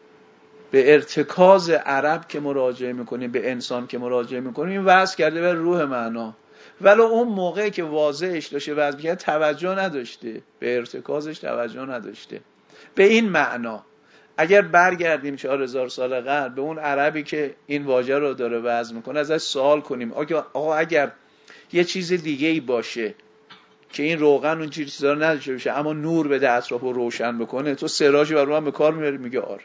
به ارتکاز عرب که مراجعه میکنیم، به انسان که مراجعه میکنیم، این وضع کرده به روح معنا. ولی اون موقعی که واضحش داشته وضع میکرد توجه نداشته، به ارتکازش توجه نداشته. به این معنا اگر برگردیم 4000 سال قبل به اون عربی که این واژه رو داره وضع میکنه ازش سوال کنیم آقا اگر یه چیز دیگه ای باشه که این روغن اون چیزا رو نداشته باشه اما نور بده اطراف رو روشن بکنه، تو سراج رو من به کار میبری؟ میگه آره،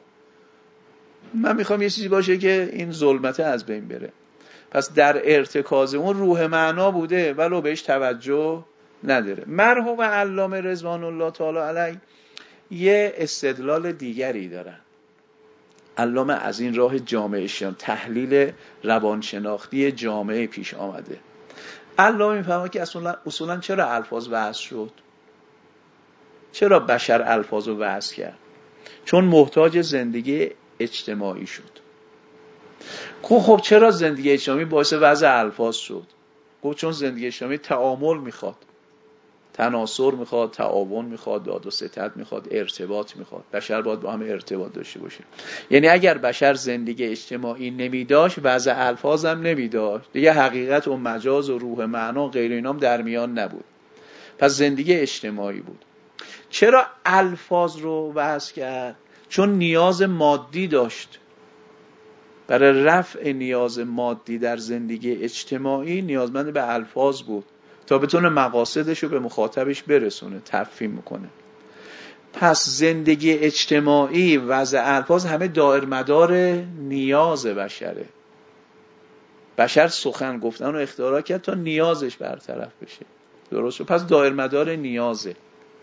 من میخوام یه چیزی باشه که این ظلمته از بین بره. پس در ارتکاز اون روح معنا بوده ولو بهش توجه نداره. مرحوم علامه رضوان الله تعالی علیه یه استدلال دیگری دارن. علامه از این راه جامعه شناختی، تحلیل روانشناختی جامعه پیش آمده. علامه میفهمه که اصولا چرا الفاظ وضع شد؟ چرا بشر الفاظ رو وضع کرد؟ چون محتاج زندگی اجتماعی شد. خب چرا زندگی اجتماعی باعث وضع الفاظ شد؟ چون زندگی اجتماعی تعامل میخواد، تناصر میخواد، تعاون میخواد، داد و ستد میخواد، ارتباط میخواد. بشر باید با هم ارتباط داشته باشه. یعنی اگر بشر زندگی اجتماعی نمیداشت وضع الفاظ هم نمیداشت دیگه، حقیقت و مجاز و روح معنا و غیر اینام در میان نبود. پس زندگی اجتماعی بود. چرا الفاظ رو وضع کرد؟ چون نیاز مادی داشت. برای رفع نیاز مادی در زندگی اجتماعی نیازمند به الفاظ بود تا بتونه مقاصدش رو به مخاطبش برسونه، تفهیم میکنه. پس زندگی اجتماعی، وضع الفاظ همه دائر مدار نیاز بشره. بشر سخن گفتن رو اختراع کرد تا نیازش برطرف بشه. درسته؟ پس دائر مدار نیازه.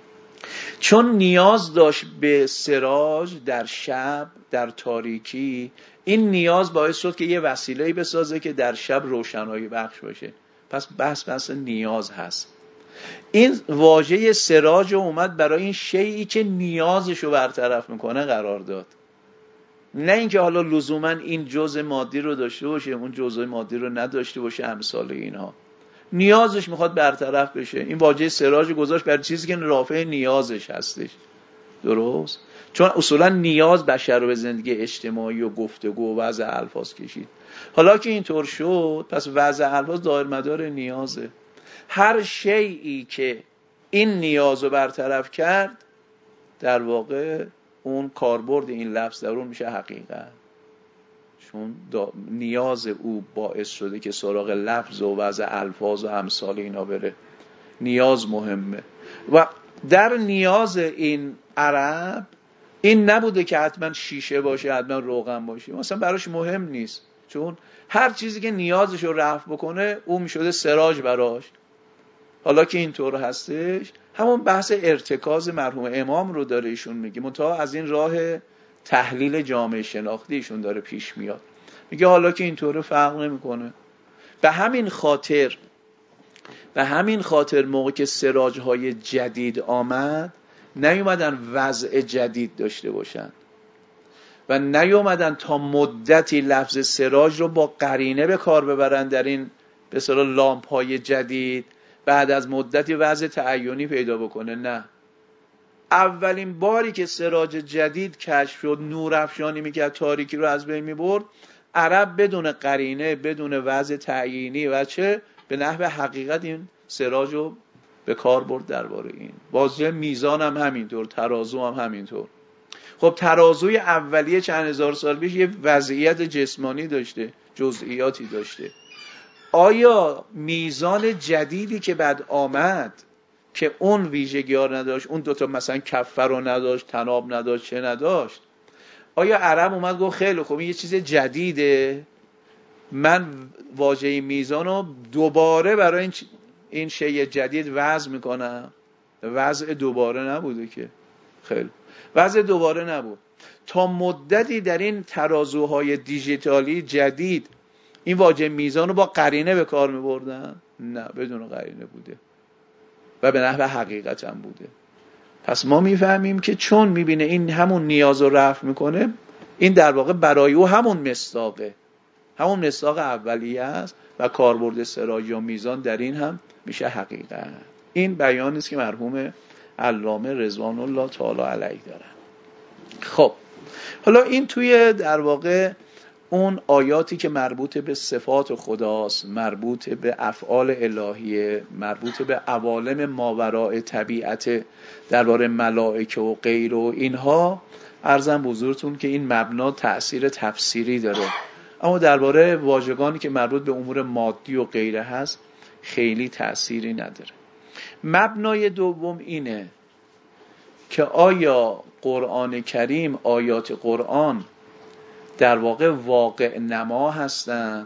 چون نیاز داشت به سراج در شب، در تاریکی، این نیاز باعث شد که یه وسیله‌ای بسازه که در شب روشنایی بخش باشه. پس بحث نیاز هست. این واژه سراج اومد برای این شیئی که نیازشو برطرف میکنه قرار داد، نه اینکه حالا لزوما این جزء مادی رو داشته باشه اون جزء مادی رو نداشته باشه، امثال اینها. نیازش میخواد برطرف بشه، این واژه سراج گذاشت برای چیزی که رافع نیازش هستش. درست؟ چون اصولا نیاز بشر رو به زندگی اجتماعی و گفتگو و وضع الفاظ کشید. حالا که اینطور شد، پس وضع الفاظ دایر مدار نیازه. هر شیئی که این نیاز رو برطرف کرد، در واقع اون کاربرد این لفظ در اون میشه حقیقت، چون نیاز او باعث شده که سراغ لفظ و وضع الفاظ و امثال اینا بره. نیاز مهمه. و در نیاز این عرب این نبوده که حتما شیشه باشه، حتما روغن باشه، مثلا براش مهم نیست، چون هر چیزی که نیازش رو رفع بکنه اون میشده سراج براش. حالا که اینطور هستش، همون بحث ارتکاز مرحوم امام رو داره ایشون میگه، منتها از این راه تحلیل جامعه شناختی ایشون داره پیش میاد. میگه حالا که اینطور فرق نمیکنه. به همین خاطر موقع که سراج‌های جدید آمد، نیومدن وضع جدید داشته باشن و نیومدن تا مدتی لفظ سراج رو با قرینه به کار ببرن در این به اصطلاح لامپ‌های جدید، بعد از مدتی وضع تعینی پیدا بکنه. نه، اولین باری که سراج جدید کشف شد، نور افشانی میکرد، تاریکی رو از بین میبرد، عرب بدون قرینه، بدون وضع تعیینی و چه به نحو حقیقت این سراج رو به کار برد درباره این. واژه میزان هم همینطور، ترازو هم همینطور. خب ترازوی اولیه چند هزار سال پیش یه وضعیت جسمانی داشته، جزئیاتی داشته. آیا میزان جدیدی که بعد آمد که اون ویژگی ها نداشت، اون دوتا مثلا کفه رو نداشت، تناب نداشت، چه نداشت، آیا عرب اومد گفت خیلی خوب این یه چیز جدیده، من واژه میزان رو دوباره برای این شیء جدید وضع میکنم؟ وضع دوباره نبوده که. خیلی وضع دوباره نبود. تا مدتی در این ترازوهای دیجیتالی جدید این واژه میزان رو با قرینه به کار میبردن؟ نه، بدون قرینه بوده و به نحو حقیقت هم بوده. پس ما میفهمیم که چون میبینه این همون نیاز رو رفع میکنه، این در واقع برای او همون مصداقه، همون مصداق اولیه است و کاربرد سراج یا میزان در این هم میشه حقیقت. این بیانی است که مرحوم علامه رضوان الله تعالی علیه دارن. خب حالا این توی در واقع اون آیاتی که مربوط به صفات خداست، مربوط به افعال الهیه، مربوط به عوالم ماوراء طبیعت، درباره ملائکه و غیر و اینها، عرضم حضورتون که این مبنا تأثیر تفسیری داره، اما درباره واژگانی که مربوط به امور مادی و غیره هست خیلی تأثیری نداره. مبنای دوم اینه که آیا قرآن کریم، آیات قرآن در واقع واقع نما هستن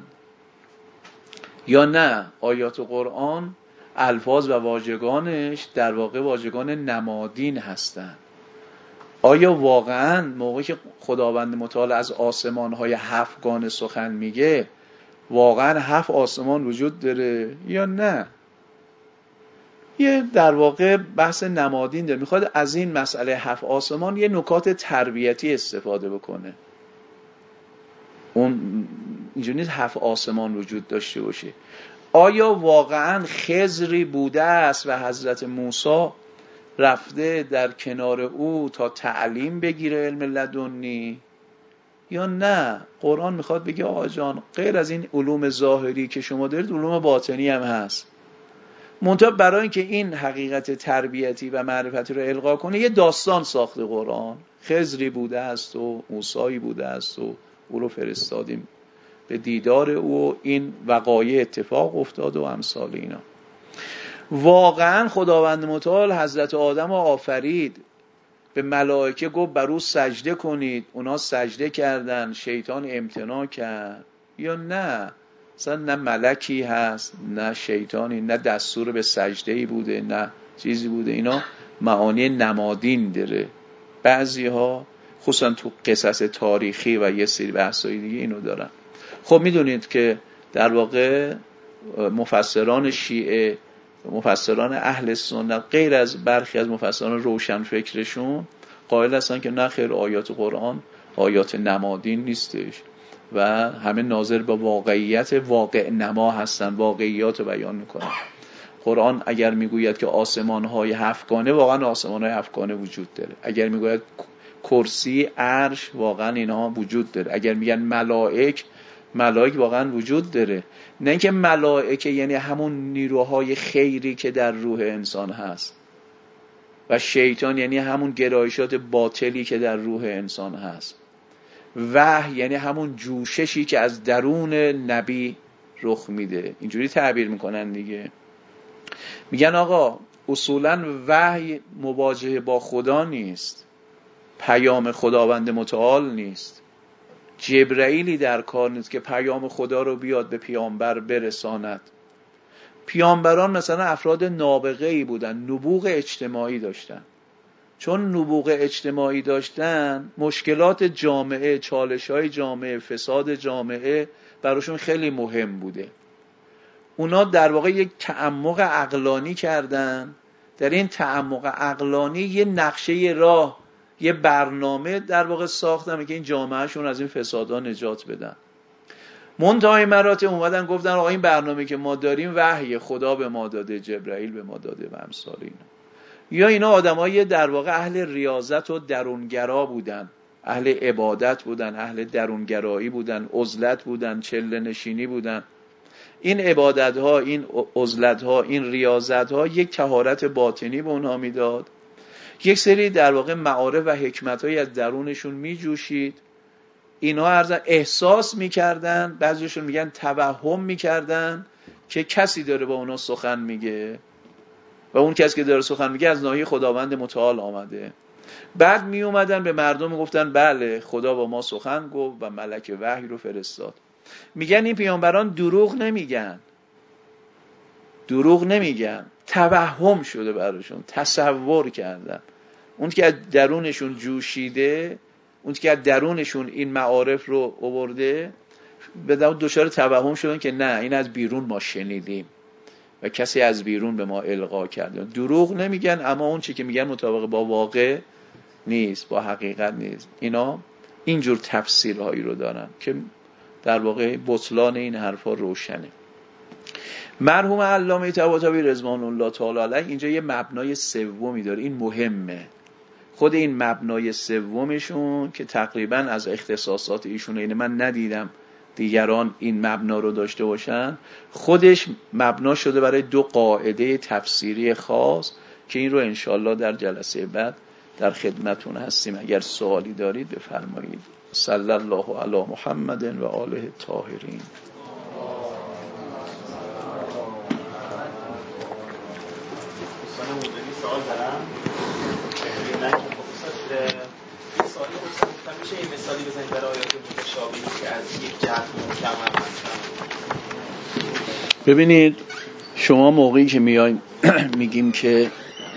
یا نه آیات قرآن الفاظ و واژگانش در واقع واژگان نمادین هستن؟ آیا واقعا موقعی که خداوند متعال از آسمان‌های 7 گانه سخن میگه واقعا 7 آسمان وجود داره یا نه؟ یه در واقع بحث نمادین داره، میخواد از این مسئله 7 آسمان یه نکات تربیتی استفاده بکنه. اون اینجوری نیست 7 آسمان وجود داشته باشه. آیا واقعا خضری بوده است و حضرت موسی رفته در کنار او تا تعلیم بگیره، علم لدنی، یا نه قرآن میخواد بگه آقا جان غیر از این علوم ظاهری که شما دارید علوم باطنی هم هست. منتها برای اینکه این حقیقت تربیتی و معرفتی رو القا کنه یه داستان ساخته قرآن، خضری بوده است و موسی بوده است و او رو فرستادیم به دیدار او و این وقایع اتفاق افتاد و امثال اینا. واقعا خداوند متعال حضرت آدم رو آفرید، به ملائکه گفت بر او سجده کنید، اونا سجده کردن، شیطان امتناع کرد یا نه؟ اصلا نه ملکی هست نه شیطانی، نه دستور به سجده‌ای بوده نه چیزی بوده. اینا معانی نمادین داره. بعضی ها خصوصا تو قصص تاریخی و یه سری بحثای دیگه اینو دارن. خب میدونید که در واقع مفسران شیعه، مفسران اهل سنت، غیر از برخی از مفسران روشن فکرشون، قائل هستن که نه خیر، آیات قرآن آیات نمادین نیستش و همه ناظر به واقعیت واقع نما هستن، واقعیات رو بیان میکنن. قرآن اگر میگوید که آسمان‌های هفتگانه، واقعا آسمان‌های هفتگانه وجود داره. اگر میگوید کرسی، عرش، واقعا اینها وجود داره. اگر میگن ملائک واقعا وجود داره. نه اینکه ملائکه یعنی همون نیروهای خیری که در روح انسان هست و شیطان یعنی همون گرایشات باطلی که در روح انسان هست. وحی یعنی همون جوششی که از درون نبی رخ میده. اینجوری تعبیر میکنن دیگه. میگن آقا اصولا وحی مواجهه با خدا نیست، پیام خداوند متعال نیست، جبرئیلی در کار نیست که پیام خدا رو بیاد به پیامبر برساند. پیامبران مثلا افراد نابغه‌ای بودن، نبوغ اجتماعی داشتن. چون نبوغ اجتماعی داشتن، مشکلات جامعه، چالش‌های جامعه، فساد جامعه براشون خیلی مهم بوده. اونا در واقع یک تعمق عقلانی کردن. در این تعمق عقلانی یه نقشه راه، یه برنامه در واقع ساختن که این جامعهشون از این فسادها نجات بدن. منتهای مراتب اومدن گفتن آقا این برنامه که ما داریم وحی خدا به ما داده، جبرائیل به ما داده و امثال اینا. یا اینا آدمای در واقع اهل ریاضت و درونگرا بودن، اهل عبادت بودن، اهل درونگرایی بودن، عزلت بودن، چله نشینی بودن. این عبادت ها، این عزلت ها، این ریاضت ها یک طهارت باطنی به اونها میداد. یک سری در واقع معارف و حکمت های از درونشون میجوشید. اینها احساس میکردن، بعضیشون میگن توهم میکردن که کسی داره با اونا سخن میگه و اون کسی که داره سخن میگه از ناحیه خداوند متعال آمده. بعد می اومدن به مردم میگفتن بله خدا با ما سخن گفت و ملک وحی رو فرستاد. میگن این پیامبران دروغ نمیگن، توهم شده براشون، تصور کردن. اون که از درونشون جوشیده، اون که از درونشون این معارف رو آورده، به دچار توهم شدن که نه این از بیرون ما شنیدیم و کسی از بیرون به ما القا کرده. دروغ نمیگن، اما اون چی که میگن مطابق با واقع نیست، با حقیقت نیست. اینا اینجور تفسیرهایی رو دارن که در واقع بطلان این حرفا روشنه. مرحوم علامه طباطبایی رضوان الله تعالی علیه اینجا یه مبنای سومی داره. این مهمه. خود این مبنای سومشون که تقریبا از اختصاصات ایشونه، اینه من ندیدم دیگران این مبنا رو داشته باشن، خودش مبنا شده برای 2 قاعده تفسیری خاص که این رو انشالله در جلسه بعد در خدمتون هستیم. اگر سوالی دارید بفرمایید. صلی الله علی محمد و آله الطاهرین. سوال دارم. سوالی گفتم میشه این مثالی بزنید برای آیات متشابهی که از یک جهت محکم هستن؟ ببینید شما موقعی که میایم میگیم که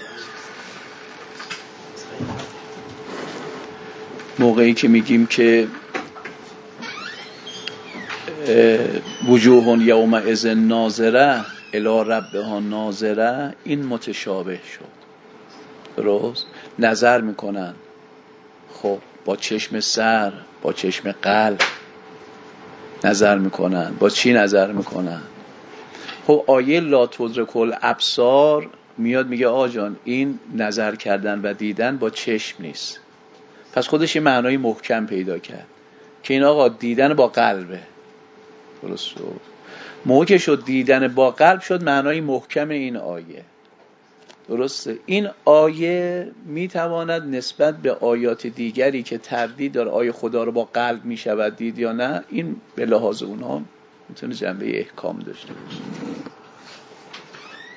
وجوه یومئذ ناظره الی ربها ناظره، این متشابه شد. درست نظر میکنن. خب با چشم سر، با چشم قلب نظر میکنن. با چی نظر میکنن؟ خب آیه لا تدرک الابصار میاد میگه آجان این نظر کردن و دیدن با چشم نیست. پس خودش یه معنای محکم پیدا کرد که این آقا دیدن با قلبه. درست شد. موقع که شد دیدن با قلب شد معنای محکم این آیه. درسته. این آیه میتواند نسبت به آیات دیگری که تردید داره آیه خدا رو با قلب میشود دید یا نه، این به لحاظ اونها میتونه جنبه احکام داشته باشه.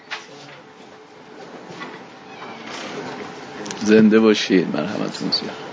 زنده باشید. مرحمتون زیاد.